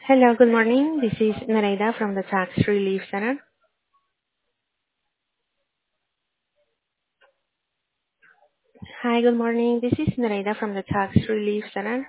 Hello, good morning. This is Nareda from the Tax Relief Center. Hi, good morning. This is Nareda from the Tax Relief Center.